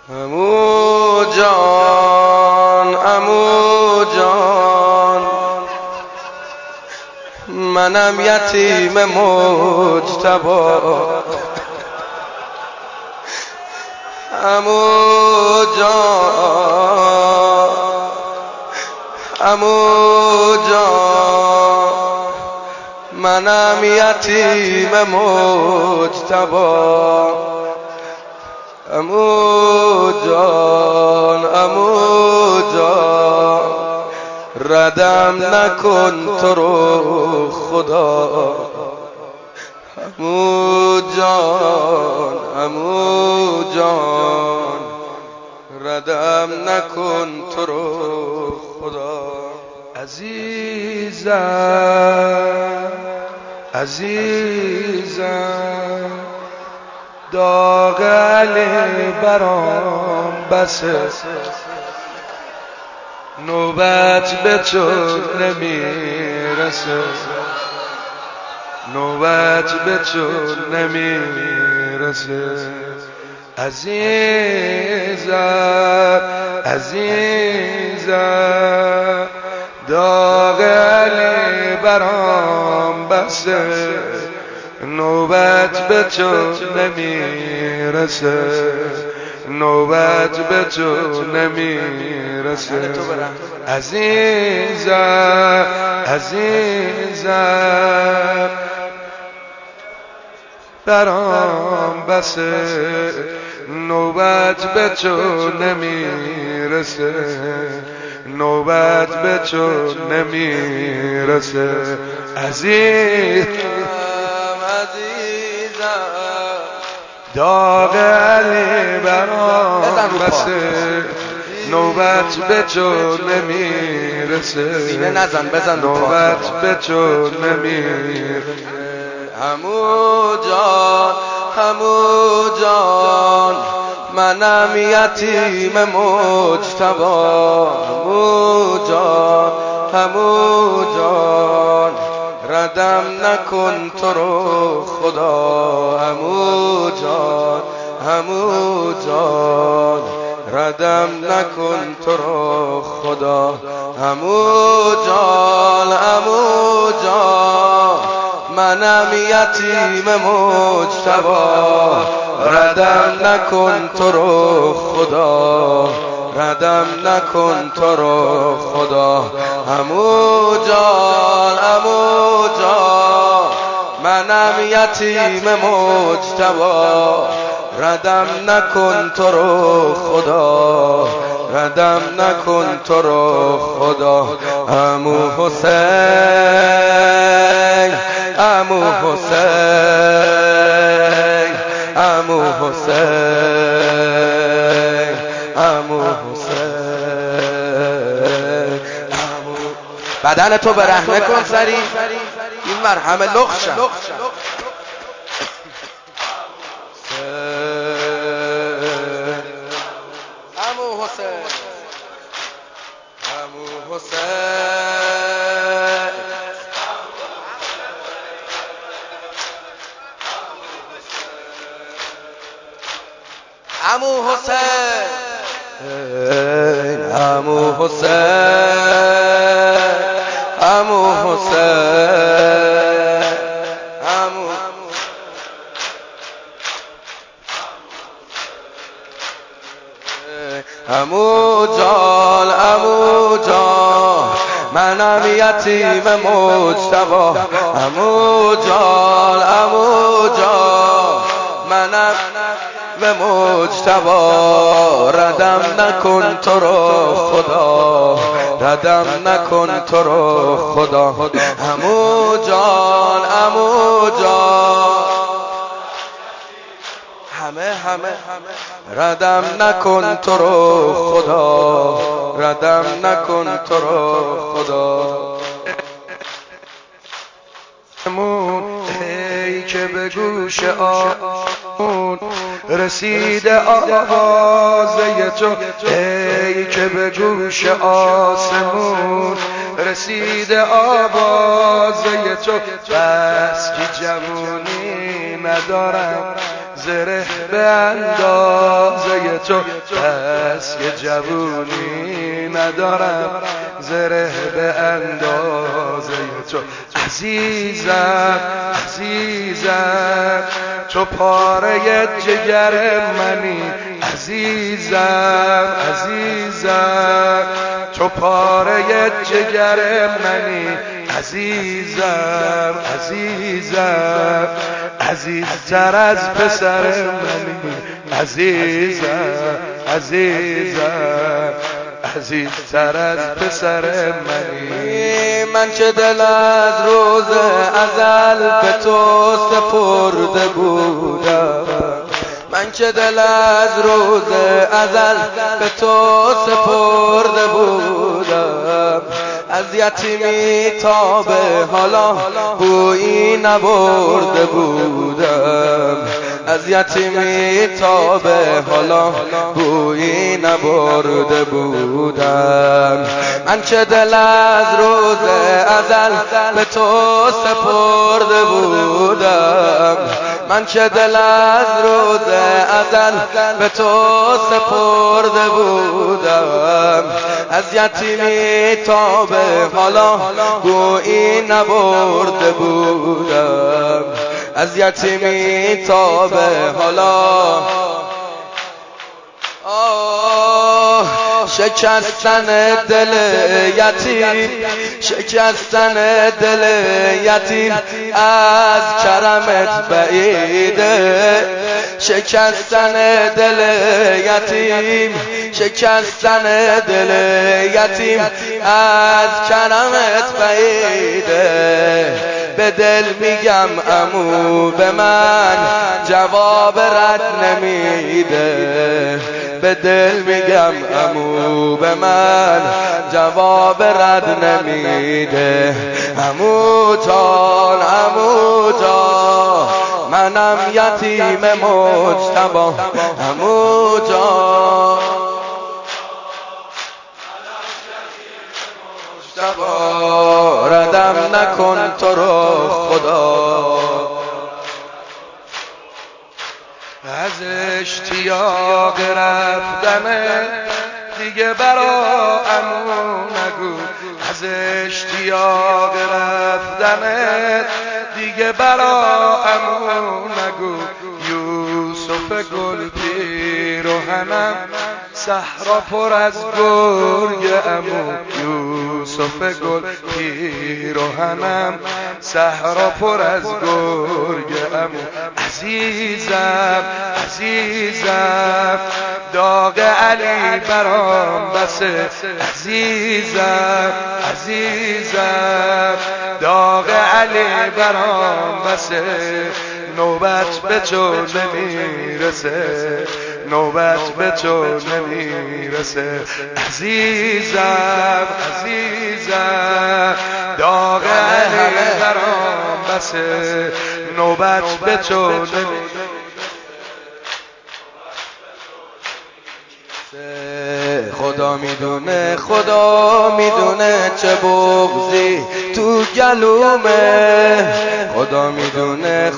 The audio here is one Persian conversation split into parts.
عمو جان عمو جان، منم یتیم مجتبی. عمو جان عمو جان، منم یتیم مجتبی. عمو جان عمو جان، ردم نکن تو رو خدا. عمو جان عمو جان، ردم نکن تو رو خدا. عزیزم عزیزم، داغ علی برام بسه، نوبت به تو نمیرسه، نوبت به تو نمیرسه. عزیزم عزیزم، داغ علی برام بسه، نوبت به تو نمیرسه، نوبت به تو نمیرسه. عزیزم عزیزم، برام بسه، نوبت به تو نمیرسه، نوبت به تو نمیرسه. عزیزم عزیزم، داغ علی برام بسه، نوبت به تو نمیرسه، سینه نزن بزن نوبت به تو نمیرسه. عمو جان عمو جان، منم یتیم مجتبی. عمو جان عمو جان، ردم نکن تو رو خدا. عمو جان عمو جان، ردم نکن تو رو خدا. عمو جان عمو جان، منم یتیم مجتبی. ردم نکن تو رو خدا، ردم نکن تو رو خدا. عمو جان عمو جان، منم یتیم مجتبی. ردم نکن تو رو خدا، ردم نکن تو رو خدا. عمو حسین عمو حسین عمو حسین عمو حسین. بدن تو برهنه کن سری، این مرهم لخشم. عمو حسین عمو حسین عمو حسین عمو حسین عمو حسین عمو. عمو جان عمو جان، منم یتیم مجتبی. عمو جان عمو جان، منم به مجتبی. ردم نکن تو رو خدا، ردم نکن تو رو خدا. عمو جان عمو جان، همه ردم نکن تو رو خدا، ردم نکن تو رو خدا. ای که به گوش آمون رسیده آوازه تو، ای که به گوش آسمون رسیده آوازه تو. بس که جوونی ندارم زره به اندازه تو پس که جوونی ندارم زره به اندازه تو عزیزم عزیزم تو پاره جگر منی عزیزم عزیزم تو پاره جگر منی عزیزم عزیزم عزیزتر از پسر منی عزیزم عزیزم عزیزتر از پسر منی من که دل از روز ازل به تو سپرده بودم من که دل از روز ازل به تو سپرده بودم از یتیمی تا به حالا بویی نبرده بودم از یتیمی تا به حالا بویی نبرده بودم من که دل از روز ازل به تو سپرده بودم من که دل از روز ازل به تو سپرده بودم از یتیمی تا به حالا گویی نبرده بودم از یتیمی تا به حالا شکستن دل یتیم شکستن دل یتیم از کرمت بعیده شکستن دل یتیم شکستن دل یتیم از کرمت بعیده به دل میگم عمو به من جواب رد نمیده به دل میگم عمو به من جواب رد نمیده عمو جان منم یتیم مجتبی عمو جان ردم نکن تو رو خدا از اشتیاق رفتن دیگه برا عمو نگو از اشتیاق رفتن دیگه برا عمو نگو یوسف گل پیرهنم صحرا پر از گرگ عمو یوسف گل پیرهنم صحرا پر از گرگ عمو عزیزم عزیزم داغ علی برام بسه عزیزم عزیزم داغ علی برام بسه نوبت به تو نمیرسه نوبت به تو نمیرسه عزیزم عزیزم داغ علی برام بسه نوبت به تو نمیرسه خدا میدونه چه بغضی تو گلومه خدا میدونه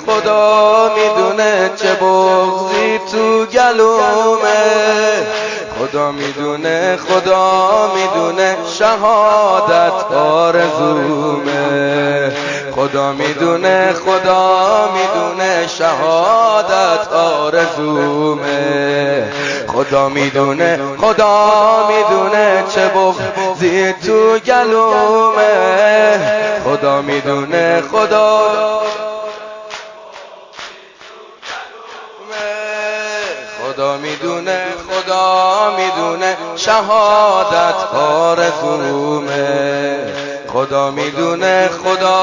چه بغضی تو گلومه خدا میدونه شهادت آرزومه خدا میدونه شهادت آرزومه خدا میدونه چه بغضی تو گلومه خدا میدونه خدا میدونه شهادت آرزومه خدا میدونه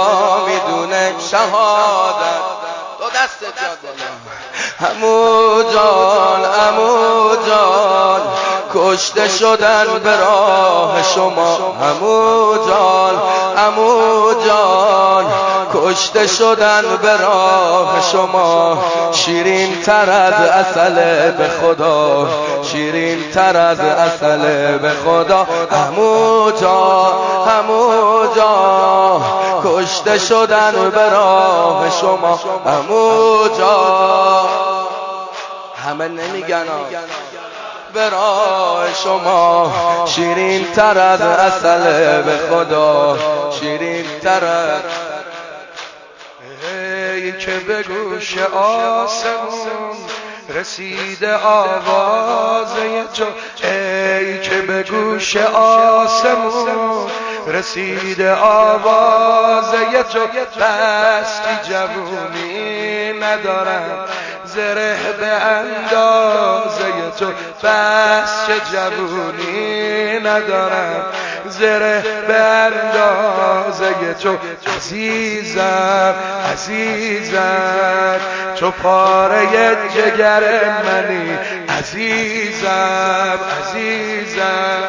شهادت دو دست جاد عمو جان کشته شدن به راه شما عمو جان کشته شدن به راه شما شیرین تر از عسل به خدا شیرین تر از عسل به خدا عمو جان کشته شدن به راه شما عمو جان همه نمیگن به راه شما شیرین تر از عسل به خدا شیرین تر از ای که به گوش آسمون رسیده آوازه تو ای که به گوش آسمون رسیده آوازه تو دستی جوونی ندارم زره به اندازه تو بس که جوونی ندارم زره به اندازه تو عزیزم عزیزم تو پاره جگر منی عزیزم عزیزم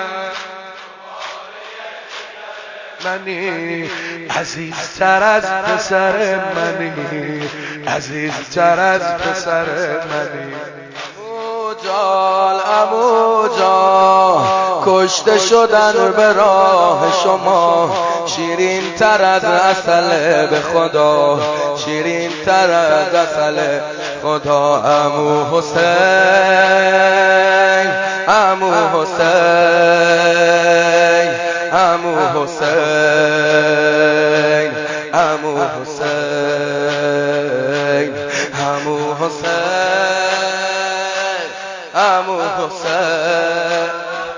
منی عزیزتر از پسر منی عزیزتر از پسر منی عمو جان کشته شدن به راه شما شیرین تر از عسل به خدا شیرین تر از عسل خدا عمو حسین عمو حسین عمو حسین عمو حسین عمو حسین عمو حسین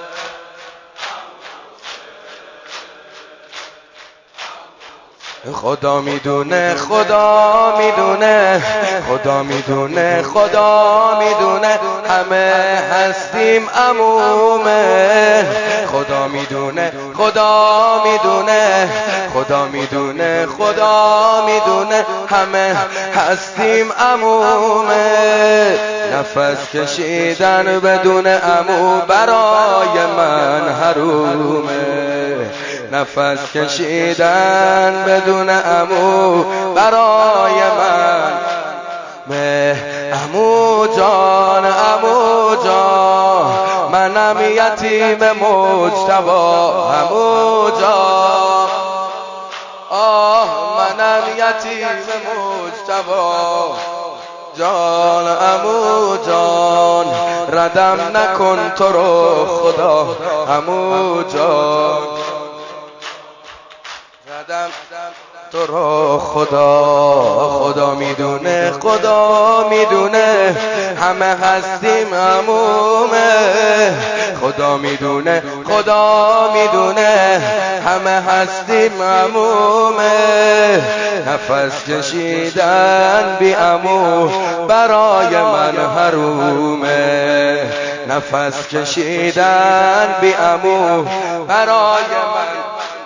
خدا میدونه خدا میدونه خدا میدونه خدا میدونه همه هستیم عمومه خدا میدونه خدا میدونه خدا میدونه خدا میدونه همه هستیم عمومه نفس کشیدن بدون عمو برای من حرومه نفس کشیدن بدون عمو برای من عمو جان عمو جان منم یتیم مجتبی عمو جان منم یتیم مجتبی جان عمو جان ردم نکن تو رو خدا عمو جان تو رو خدا میدونه خدا میدونه همه هستیم عمومه خدا میدونه خدا میدونه همه هستیم عمومه نفس کشیدن بی عمو برای من حرومه نفس کشیدن بی عمو برای من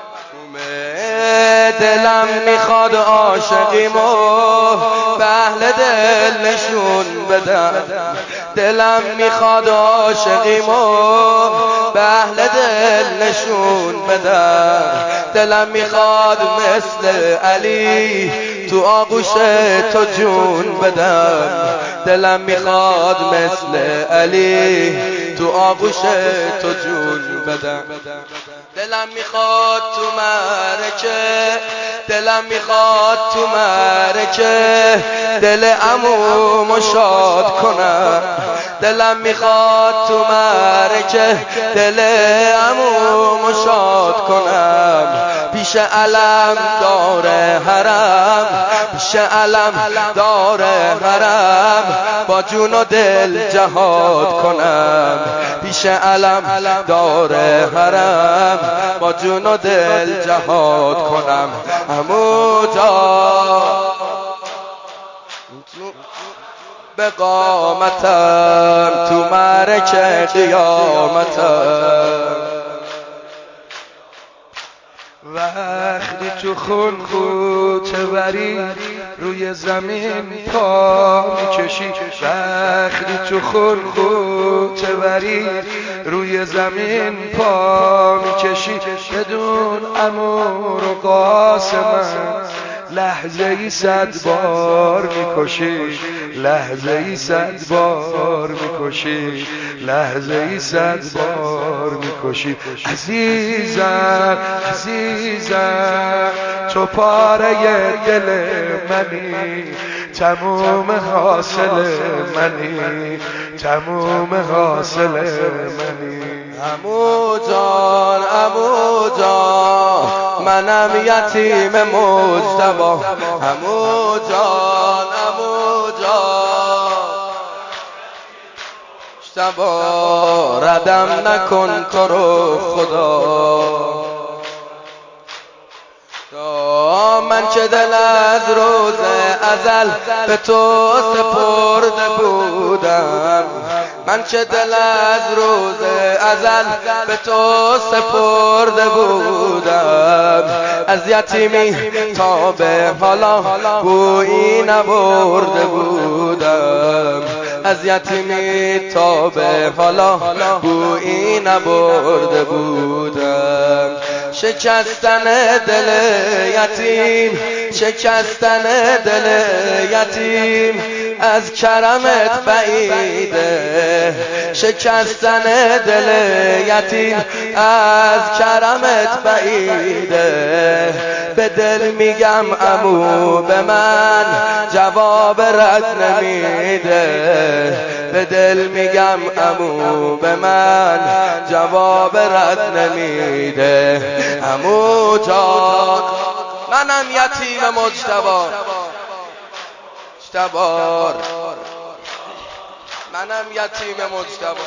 دلم میخواد عاشقیمو به اهل دل نشون بدم دلم میخواد عاشقیمو به اهل دل نشون بدم دلم میخواد مثل علی تو آغوش تو جون بدم دلم میخواد مثل علی تو آغوش تو جون بدم دلم میخواد تو معرکه دلم میخواد تو معرکه دل عمومو شاد کنم دلم میخواد تو معرکه دل عمومو شاد کنم پیش علم داره حرم پیش علم داره حرم با جون و دل جهاد کنم پیش علم داره حرم با جون و دل جهاد کنم عمو جان به قامتم تو معرکه قیامتم وقتی تو خون غوطه‌وری روی زمین پا میکشی وقتی تو خون غوطه‌وری روی زمین پا میکشی بدون امور و قاسمم لحظه ای 100 بار میکشی لحظه ای 100 بار میکشی لحظه ای 100 بار میکشی عزیزم عزیزم تو پاره دل منی تموم حاصل منی، تموم حاصل منی. عمو جان عمو جان منم یتیم مجتبی. عمو جان عمو جان مجتبی ردم نکن تو رو خدا. من که دل از روز ازل به تو سپرده بودم، من که دل از روز ازل به تو سپرده بودم. از یتیمی تا به حالا بویی نبرده بودم، از یتیمی تا به حالا بویی نبرده بودم. شکستن دل یتیم، شکستن دل یتیم از کرمت بعیده، شکستن دل یتیم از کرمت بعیده. به دل میگم عمو به من جواب رد نمیده، به دل میگم عمو به من جواب رد نمیده. عمو جان منم یتیم مجتبی، مجتبار منم یتیم مجتبی.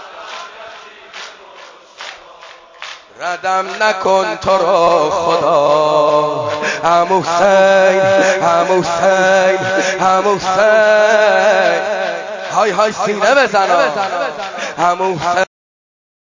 ردم نکن تو را خدا. عمو حسین عمو حسین عمو حسین های های سینه بزن عمو حسین.